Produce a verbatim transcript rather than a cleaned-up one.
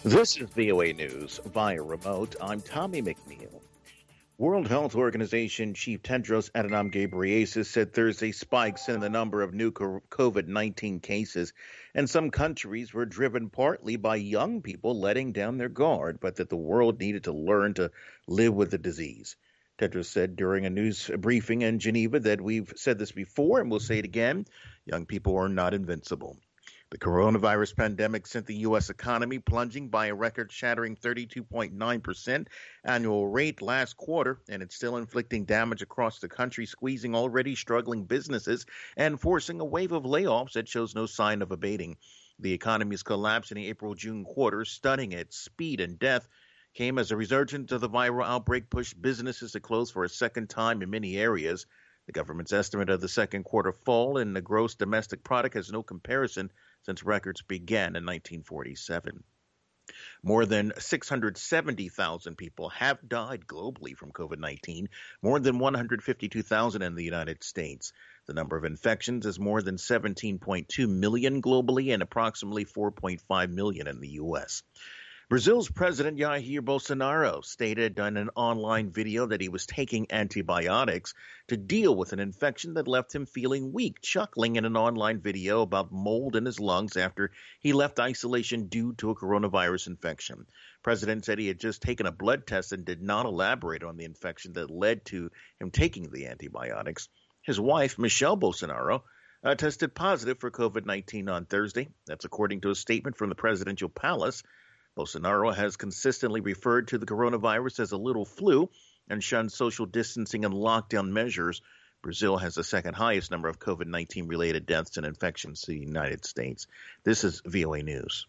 This is V O A News via remote. I'm Tommy McNeil. World Health Organization Chief Tedros Adhanom Ghebreyesus said Thursday spikes in the number of new COVID nineteen cases in some countries were driven partly by young people letting down their guard, but that the world needed to learn to live with the disease. Tedros said during a news briefing in Geneva that we've said this before and we'll say it again, young people are not invincible. The coronavirus pandemic sent the U S economy plunging by a record-shattering thirty-two point nine percent annual rate last quarter, and it's still inflicting damage across the country, squeezing already struggling businesses and forcing a wave of layoffs that shows no sign of abating. The economy's collapse in the April-June quarter, stunning its speed and depth, came as a resurgence of the viral outbreak pushed businesses to close for a second time in many areas. The government's estimate of the second quarter fall in the gross domestic product has no comparison since records began in nineteen forty-seven. More than six hundred seventy thousand people have died globally from COVID nineteen, more than one hundred fifty-two thousand in the United States. The number of infections is more than seventeen point two million globally and approximately four point five million in the U S. Brazil's President Jair Bolsonaro stated in an online video that he was taking antibiotics to deal with an infection that left him feeling weak, chuckling in an online video about mold in his lungs after he left isolation due to a coronavirus infection. The president said he had just taken a blood test and did not elaborate on the infection that led to him taking the antibiotics. His wife, Michelle Bolsonaro, uh, tested positive for COVID nineteen on Thursday. That's according to a statement from the presidential palace. Bolsonaro has consistently referred to the coronavirus as a little flu and shunned social distancing and lockdown measures. Brazil has the second highest number of COVID nineteen related deaths and infections to the United States. This is V O A News.